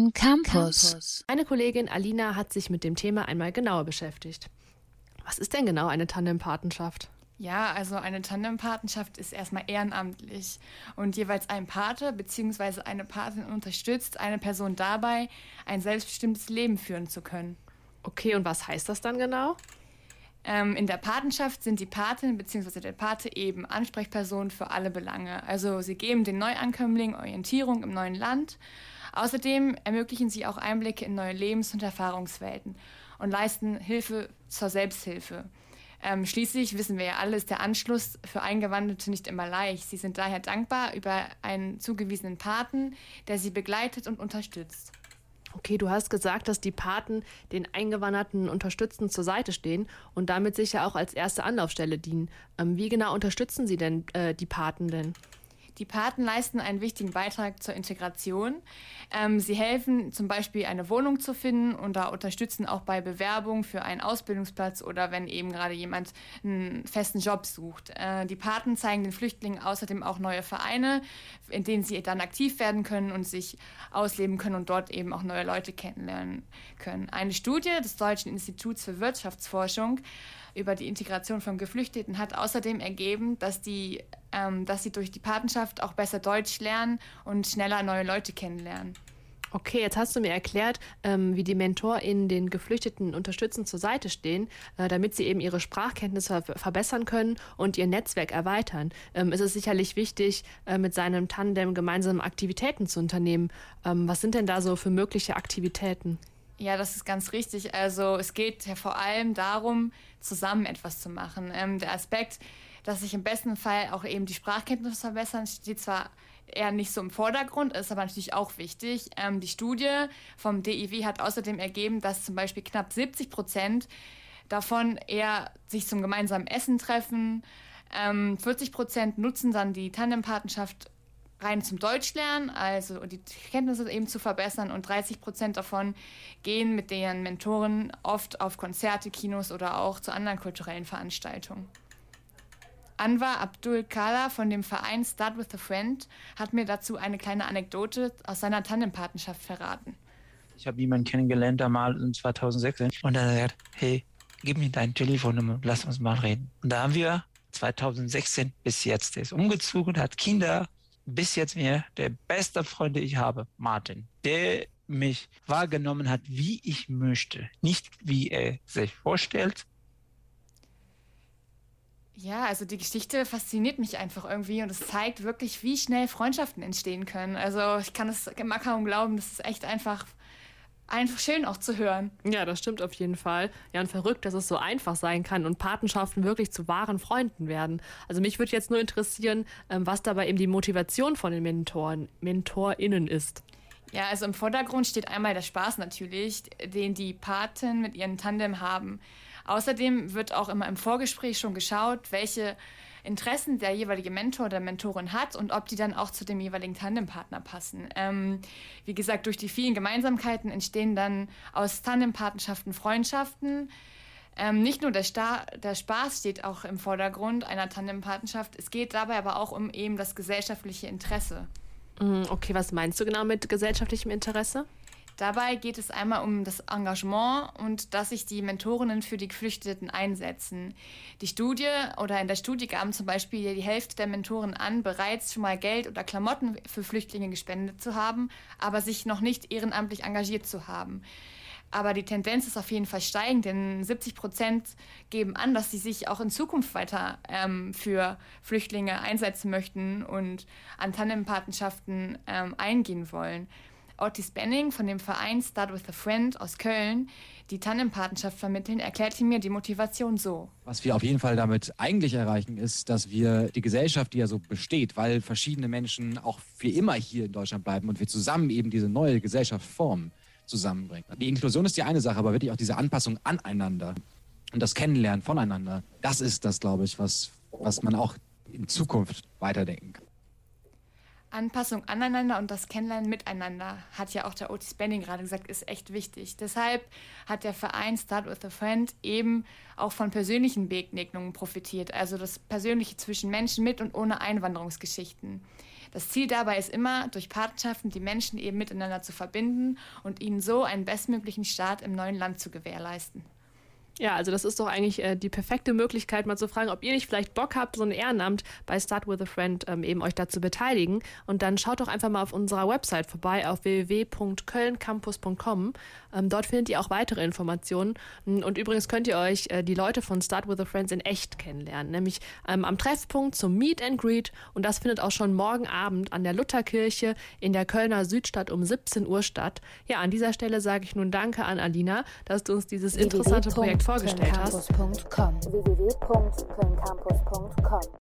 On Campus. Meine Kollegin Alina hat sich mit dem Thema einmal genauer beschäftigt. Was ist denn genau eine Tandempatenschaft? Ja, also eine Tandempatenschaft ist erstmal ehrenamtlich und jeweils ein Pate bzw. eine Patin unterstützt eine Person dabei, ein selbstbestimmtes Leben führen zu können. Okay, und was heißt das dann genau? In der Patenschaft sind die Patin bzw. der Pate eben Ansprechpersonen für alle Belange. Also sie geben den Neuankömmlingen Orientierung im neuen Land. Außerdem ermöglichen sie auch Einblicke in neue Lebens- und Erfahrungswelten und leisten Hilfe zur Selbsthilfe. Schließlich, wissen wir ja alle, ist der Anschluss für Eingewanderte nicht immer leicht. Sie sind daher dankbar über einen zugewiesenen Paten, der sie begleitet und unterstützt. Okay, du hast gesagt, dass die Paten den Eingewanderten unterstützend zur Seite stehen und damit sicher auch als erste Anlaufstelle dienen. Wie genau unterstützen sie denn die Paten denn? Die Paten leisten einen wichtigen Beitrag zur Integration. Sie helfen zum Beispiel, eine Wohnung zu finden und da unterstützen auch bei Bewerbung für einen Ausbildungsplatz oder wenn eben gerade jemand einen festen Job sucht. Die Paten zeigen den Flüchtlingen außerdem auch neue Vereine, in denen sie dann aktiv werden können und sich ausleben können und dort eben auch neue Leute kennenlernen können. Eine Studie des Deutschen Instituts für Wirtschaftsforschung über die Integration von Geflüchteten hat außerdem ergeben, dass sie durch die Patenschaft auch besser Deutsch lernen und schneller neue Leute kennenlernen. Okay, jetzt hast du mir erklärt, wie die MentorInnen den Geflüchteten unterstützend zur Seite stehen, damit sie eben ihre Sprachkenntnisse verbessern können und ihr Netzwerk erweitern. Es ist sicherlich wichtig, mit seinem Tandem gemeinsame Aktivitäten zu unternehmen. Was sind denn da so für mögliche Aktivitäten? Ja, das ist ganz richtig. Also es geht ja vor allem darum, zusammen etwas zu machen. Der Aspekt, dass sich im besten Fall auch eben die Sprachkenntnisse verbessern, steht zwar eher nicht so im Vordergrund, ist aber natürlich auch wichtig. Die Studie vom DIW hat außerdem ergeben, dass zum Beispiel knapp 70% davon eher sich zum gemeinsamen Essen treffen. 40% nutzen dann die Tandempatenschaft rein zum Deutschlernen, also die Kenntnisse eben zu verbessern und 30% davon gehen mit deren Mentoren oft auf Konzerte, Kinos oder auch zu anderen kulturellen Veranstaltungen. Anwar Abdul Kala von dem Verein Start with a Friend hat mir dazu eine kleine Anekdote aus seiner Tandempatenschaft verraten. Ich habe jemanden kennengelernt, mal in 2016 und dann hat er gesagt, hey, gib mir deine Telefonnummer, lass uns mal reden. Und da haben wir 2016 bis jetzt, der ist umgezogen, hat Kinder, bis jetzt mir der beste Freund, den ich habe, Martin, der mich wahrgenommen hat, wie ich möchte, nicht wie er sich vorstellt. Ja, also die Geschichte fasziniert mich einfach irgendwie und es zeigt wirklich, wie schnell Freundschaften entstehen können. Also ich kann es immer kaum glauben, das ist echt einfach schön auch zu hören. Ja, das stimmt auf jeden Fall. Ja, und verrückt, dass es so einfach sein kann und Patenschaften wirklich zu wahren Freunden werden. Also mich würde jetzt nur interessieren, was dabei eben die Motivation von den MentorInnen ist. Ja, also im Vordergrund steht einmal der Spaß natürlich, den die Paten mit ihren Tandem haben. Außerdem wird auch immer im Vorgespräch schon geschaut, welche Interessen der jeweilige Mentor oder Mentorin hat und ob die dann auch zu dem jeweiligen Tandempartner passen. Wie gesagt, durch die vielen Gemeinsamkeiten entstehen dann aus Tandempatenschaften Freundschaften. Nicht nur der Spaß steht auch im Vordergrund einer Tandempatenschaft, es geht dabei aber auch um eben das gesellschaftliche Interesse. Okay, was meinst du genau mit gesellschaftlichem Interesse? Dabei geht es einmal um das Engagement und dass sich die Mentorinnen für die Geflüchteten einsetzen. In der Studie gaben zum Beispiel die Hälfte der Mentoren an, bereits schon mal Geld oder Klamotten für Flüchtlinge gespendet zu haben, aber sich noch nicht ehrenamtlich engagiert zu haben. Aber die Tendenz ist auf jeden Fall steigend, denn 70% geben an, dass sie sich auch in Zukunft weiter für Flüchtlinge einsetzen möchten und an Tandempatenschaften eingehen wollen. Otis Benning von dem Verein Start with a Friend aus Köln, die Tandempatenschaft vermitteln, erklärte mir die Motivation so. Was wir auf jeden Fall damit eigentlich erreichen, ist, dass wir die Gesellschaft, die ja so besteht, weil verschiedene Menschen auch für immer hier in Deutschland bleiben und wir zusammen eben diese neue Gesellschaft formen, zusammenbringen. Die Inklusion ist die eine Sache, aber wirklich auch diese Anpassung aneinander und das Kennenlernen voneinander, das ist das, glaube ich, was man auch in Zukunft weiterdenken kann. Anpassung aneinander und das Kennenlernen miteinander, hat ja auch der Otis Benning gerade gesagt, ist echt wichtig. Deshalb hat der Verein Start with a Friend eben auch von persönlichen Begegnungen profitiert, also das Persönliche zwischen Menschen mit und ohne Einwanderungsgeschichten. Das Ziel dabei ist immer, durch Partnerschaften die Menschen eben miteinander zu verbinden und ihnen so einen bestmöglichen Start im neuen Land zu gewährleisten. Ja, also das ist doch eigentlich die perfekte Möglichkeit, mal zu fragen, ob ihr nicht vielleicht Bock habt, so ein Ehrenamt bei Start with a Friend eben euch da zu beteiligen. Und dann schaut doch einfach mal auf unserer Website vorbei, auf www.kölncampus.com. Dort findet ihr auch weitere Informationen. Und übrigens könnt ihr euch die Leute von Start with a Friends in echt kennenlernen, nämlich am Treffpunkt zum Meet and Greet. Und das findet auch schon morgen Abend an der Lutherkirche in der Kölner Südstadt um 17 Uhr statt. Ja, an dieser Stelle sage ich nun Danke an Alina, dass du uns dieses interessante Projekt vorgestellt hast. www.kölncampus.com